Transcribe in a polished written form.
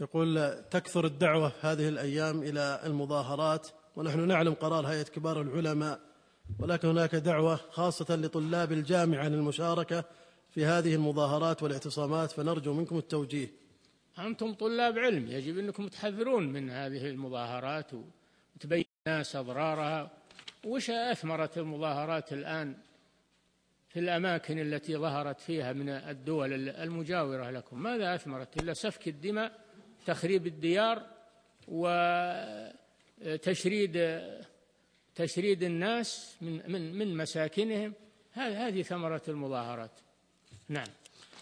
يقول: تكثر الدعوة هذه الأيام إلى المظاهرات، ونحن نعلم قرار هيئة كبار العلماء، ولكن هناك دعوة خاصة لطلاب الجامعة للمشاركة في هذه المظاهرات والاعتصامات، فنرجو منكم التوجيه. أنتم طلاب علم، يجب أنكم تحذرون من هذه المظاهرات وتبين الناس أضرارها. وش أثمرت المظاهرات الآن في الأماكن التي ظهرت فيها من الدول المجاورة لكم؟ ماذا أثمرت إلا سفك الدماء، تخريب الديار، وتشريد الناس من مساكنهم. هذه ثمرة المظاهرات. نعم.